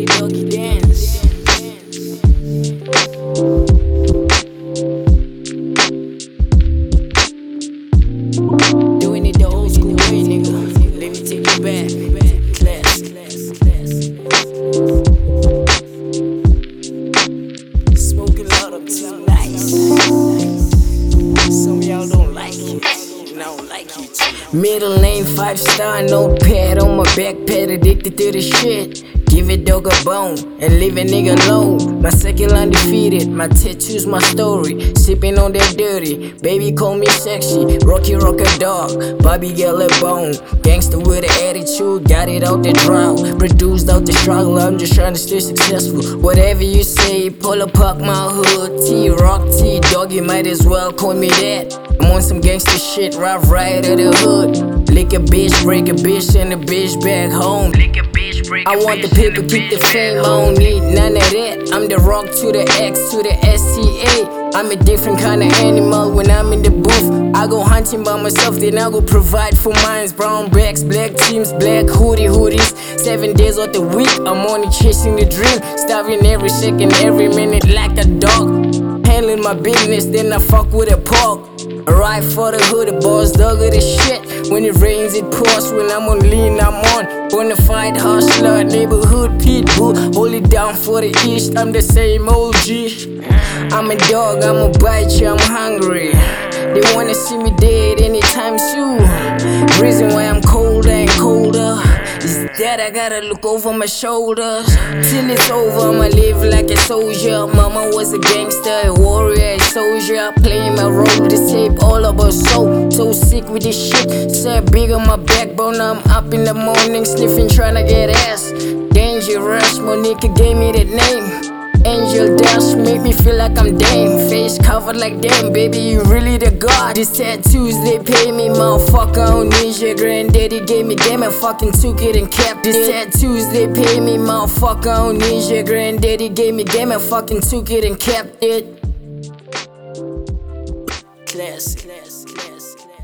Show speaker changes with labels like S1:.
S1: doggy dance. Doing it the old school way, nigga. Let me take you back. Class. Smoking loud up too nice. Some of y'all don't like it, and I don't like you too. Middle name 5-star, no pad on my backpack, addicted to the shit. Give a dog a bone and leave a nigga alone. My second undefeated, my tattoos, my story. Sipping on that dirty, baby call me sexy. Rocky rock a dog, Bobby girl a bone. Gangster with an attitude, got it out the drought. Produced out the struggle, I'm just trying to stay successful. Whatever you say, pull up, park my hood. T-Rock, T-Dog, you might as well call me that. I'm on some gangster shit, right of the hood. Lick a bitch, break a bitch, send a bitch back home. I want the paper, keep the fame, I don't need none of that. I'm the rock to the X to the SCA. I'm a different kind of animal when I'm in the booth. I go hunting by myself, then I go provide for mines. Brown bags, black teams, black hoodies. 7 days of the week, I'm only chasing the dream. Starving every second, every minute like a dog. Handling my business, then I fuck with a pork. I ride for the hood, the boss dog of the shit. When it rains, it pours. When I'm on lean, I'm on. Bonafide hustler, neighborhood pitbull. Hold it down for the east, I'm the same old G. I'm a dog, I'ma bite you, I'm hungry. They wanna see me dead anytime soon. Reason why I'm colder and colder is that I gotta look over my shoulders. Till it's over, I'ma live like a soldier. Mama was a gangster, a warrior, a soldier. Playing my role, this tape all about soul. So sick with this shit, so big on my backbone. I'm up in the morning, sniffing, tryna get ass. Dangerous, Monica gave me that name. Angel dust make me feel like I'm Dame. Face covered like damn, baby, you really the god. These tattoos, they pay me, motherfucker, I don't need your granddaddy gave me them and fucking took it and kept it. These tattoos, they pay me, motherfucker, I don't need your granddaddy gave me them and fucking took it and kept it. Classic.